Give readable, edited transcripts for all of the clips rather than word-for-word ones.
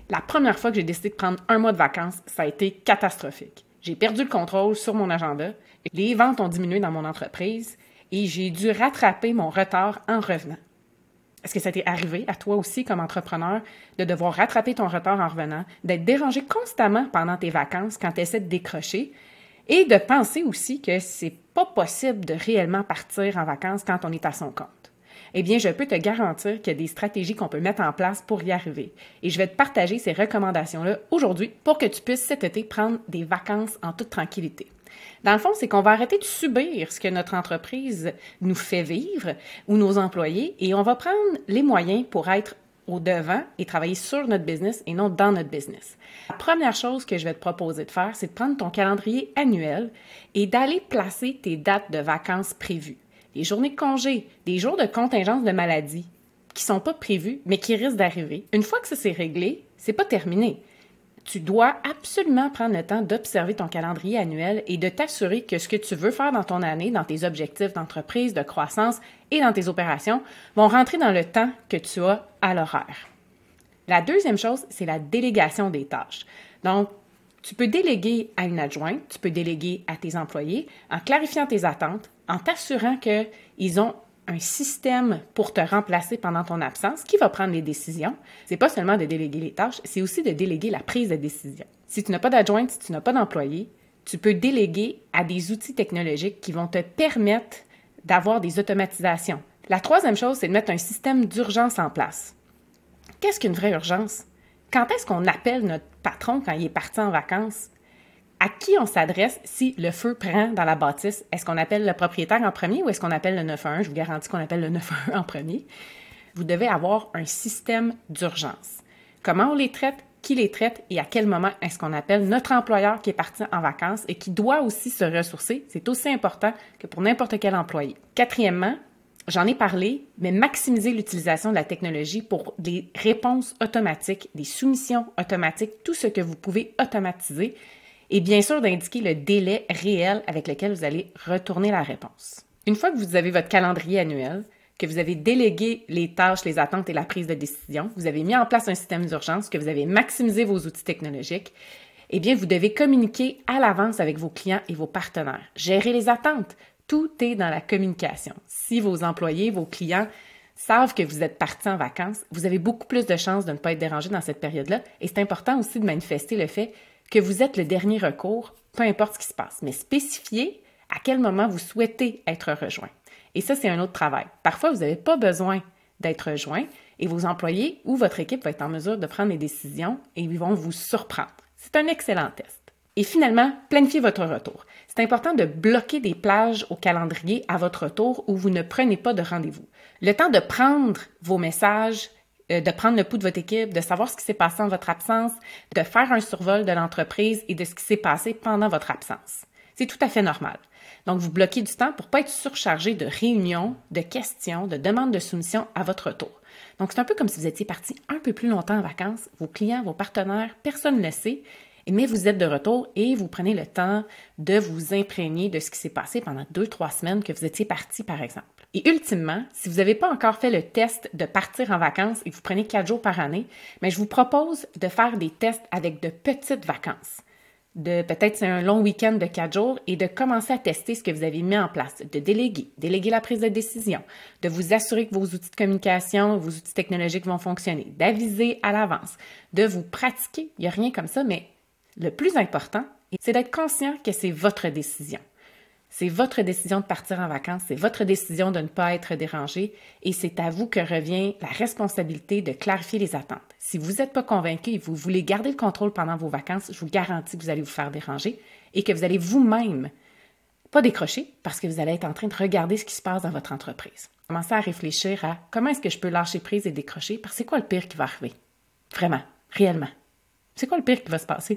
La première fois que j'ai décidé de prendre un mois de vacances, ça a été catastrophique. J'ai perdu le contrôle sur mon agenda, les ventes ont diminué dans mon entreprise et j'ai dû rattraper mon retard en revenant. Est-ce que ça t'est arrivé à toi aussi comme entrepreneur de devoir rattraper ton retard en revenant, d'être dérangé constamment pendant tes vacances quand tu essaies de décrocher et de penser aussi que c'est pas possible de réellement partir en vacances quand on est à son compte? Eh bien, je peux te garantir qu'il y a des stratégies qu'on peut mettre en place pour y arriver. Et je vais te partager ces recommandations-là aujourd'hui pour que tu puisses cet été prendre des vacances en toute tranquillité. Dans le fond, c'est qu'on va arrêter de subir ce que notre entreprise nous fait vivre ou nos employés et on va prendre les moyens pour être au devant et travailler sur notre business et non dans notre business. La première chose que je vais te proposer de faire, c'est de prendre ton calendrier annuel et d'aller placer tes dates de vacances prévues. Des journées de congé, des jours de contingence de maladie qui sont pas prévus, mais qui risquent d'arriver. Une fois que ça c'est réglé, c'est pas terminé. Tu dois absolument prendre le temps d'observer ton calendrier annuel et de t'assurer que ce que tu veux faire dans ton année, dans tes objectifs d'entreprise, de croissance et dans tes opérations, vont rentrer dans le temps que tu as à l'horaire. La deuxième chose, c'est la délégation des tâches. Donc, tu peux déléguer à une adjointe, tu peux déléguer à tes employés en clarifiant tes attentes, en t'assurant qu'ils ont un système pour te remplacer pendant ton absence qui va prendre les décisions. C'est pas seulement de déléguer les tâches, c'est aussi de déléguer la prise de décision. Si tu n'as pas d'adjointe, si tu n'as pas d'employé, tu peux déléguer à des outils technologiques qui vont te permettre d'avoir des automatisations. La troisième chose, c'est de mettre un système d'urgence en place. Qu'est-ce qu'une vraie urgence? Quand est-ce qu'on appelle notre patron quand il est parti en vacances? À qui on s'adresse si le feu prend dans la bâtisse? Est-ce qu'on appelle le propriétaire en premier ou est-ce qu'on appelle le 911? Je vous garantis qu'on appelle le 911 en premier. Vous devez avoir un système d'urgence. Comment on les traite, qui les traite et à quel moment est-ce qu'on appelle notre employeur qui est parti en vacances et qui doit aussi se ressourcer? C'est aussi important que pour n'importe quel employé. Quatrièmement, j'en ai parlé, mais maximiser l'utilisation de la technologie pour des réponses automatiques, des soumissions automatiques, tout ce que vous pouvez automatiser. Et bien sûr, d'indiquer le délai réel avec lequel vous allez retourner la réponse. Une fois que vous avez votre calendrier annuel, que vous avez délégué les tâches, les attentes et la prise de décision, vous avez mis en place un système d'urgence, que vous avez maximisé vos outils technologiques, eh bien, vous devez communiquer à l'avance avec vos clients et vos partenaires. Gérer les attentes. Tout est dans la communication. Si vos employés, vos clients savent que vous êtes partis en vacances, vous avez beaucoup plus de chances de ne pas être dérangé dans cette période-là. Et c'est important aussi de manifester le fait que vous êtes le dernier recours, peu importe ce qui se passe, mais spécifiez à quel moment vous souhaitez être rejoint. Et ça, c'est un autre travail. Parfois, vous n'avez pas besoin d'être rejoint et vos employés ou votre équipe va être en mesure de prendre des décisions et ils vont vous surprendre. C'est un excellent test. Et finalement, planifiez votre retour. C'est important de bloquer des plages au calendrier à votre retour où vous ne prenez pas de rendez-vous. Le temps de prendre vos messages, de prendre le pouls de votre équipe, de savoir ce qui s'est passé en votre absence, de faire un survol de l'entreprise et de ce qui s'est passé pendant votre absence. C'est tout à fait normal. Donc, vous bloquez du temps pour ne pas être surchargé de réunions, de questions, de demandes de soumission à votre retour. Donc, c'est un peu comme si vous étiez parti un peu plus longtemps en vacances. Vos clients, vos partenaires, personne ne le sait, mais vous êtes de retour et vous prenez le temps de vous imprégner de ce qui s'est passé pendant 2-3 semaines que vous étiez parti, par exemple. Et ultimement, si vous n'avez pas encore fait le test de partir en vacances et que vous prenez 4 jours par année, mais je vous propose de faire des tests avec de petites vacances. Peut-être c'est un long week-end de 4 jours et de commencer à tester ce que vous avez mis en place, de déléguer la prise de décision, de vous assurer que vos outils de communication, vos outils technologiques vont fonctionner, d'aviser à l'avance, de vous pratiquer. Il n'y a rien comme ça, mais le plus important, c'est d'être conscient que c'est votre décision. C'est votre décision de partir en vacances, c'est votre décision de ne pas être dérangé et c'est à vous que revient la responsabilité de clarifier les attentes. Si vous n'êtes pas convaincu et vous voulez garder le contrôle pendant vos vacances, je vous garantis que vous allez vous faire déranger et que vous allez vous-même pas décrocher parce que vous allez être en train de regarder ce qui se passe dans votre entreprise. Commencez à réfléchir à comment est-ce que je peux lâcher prise et décrocher parce que c'est quoi le pire qui va arriver? Vraiment, réellement. C'est quoi le pire qui va se passer?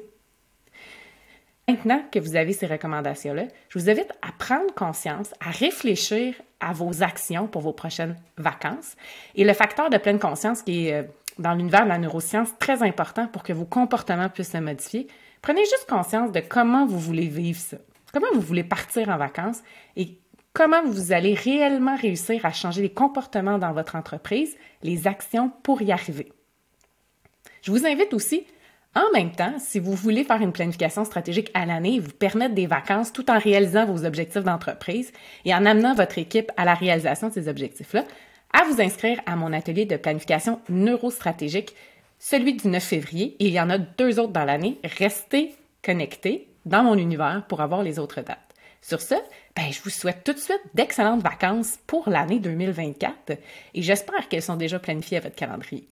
Maintenant que vous avez ces recommandations-là, je vous invite à prendre conscience, à réfléchir à vos actions pour vos prochaines vacances. Et le facteur de pleine conscience qui est dans l'univers de la neuroscience très important pour que vos comportements puissent se modifier, prenez juste conscience de comment vous voulez vivre ça, comment vous voulez partir en vacances et comment vous allez réellement réussir à changer les comportements dans votre entreprise, les actions pour y arriver. Je vous invite aussi, en même temps, si vous voulez faire une planification stratégique à l'année et vous permettre des vacances tout en réalisant vos objectifs d'entreprise et en amenant votre équipe à la réalisation de ces objectifs-là, à vous inscrire à mon atelier de planification neurostratégique, celui du 9 février, et il y en a 2 autres dans l'année. Restez connectés dans mon univers pour avoir les autres dates. Sur ce, je vous souhaite tout de suite d'excellentes vacances pour l'année 2024 et j'espère qu'elles sont déjà planifiées à votre calendrier.